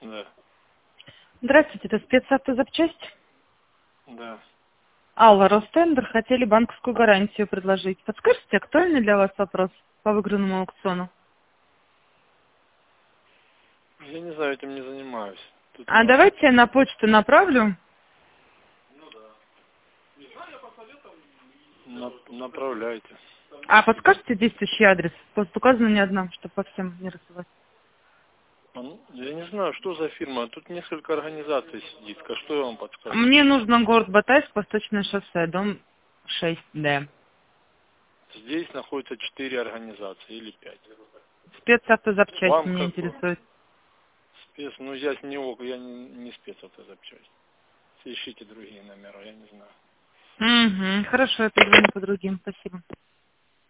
Да, Здравствуйте, это спецавтозапчасть. да. Алла, Ростендер, хотели банковскую гарантию предложить. Подскажите, актуальный для вас вопрос по выигранному аукциону? Я не знаю, этим не занимаюсь. Тут А надо... давайте я на почту направлю. Направляйте. А подскажете действующий адрес? Просто указано не одна, чтобы по всем не рассылать. Я не знаю, что за фирма. Тут несколько организаций сидит. Что я вам подскажу? Мне нужно город Батайск, Восточное шоссе, дом 6Д. Здесь находится 4 организации или 5. Спецавтозапчасть Вам меня какой? интересует. Спец, ну я не спецавтозапчасть. Ищите другие номера, я не знаю. Угу, хорошо, я позвоню по другим. Спасибо.